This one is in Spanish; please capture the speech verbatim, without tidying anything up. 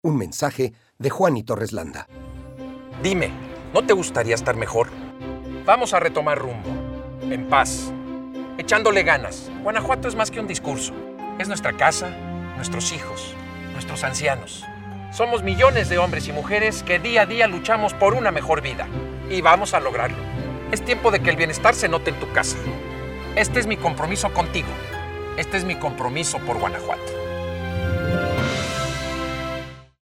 Un mensaje de Juani Torres Landa. Dime, ¿no te gustaría estar mejor? Vamos a retomar rumbo, en paz, echándole ganas. Guanajuato es más que un discurso. Es nuestra casa, nuestros hijos, nuestros ancianos. Somos millones de hombres y mujeres que día a día luchamos por una mejor vida. Y vamos a lograrlo. Es tiempo de que el bienestar se note en tu casa. Este es mi compromiso contigo. Este es mi compromiso por Guanajuato.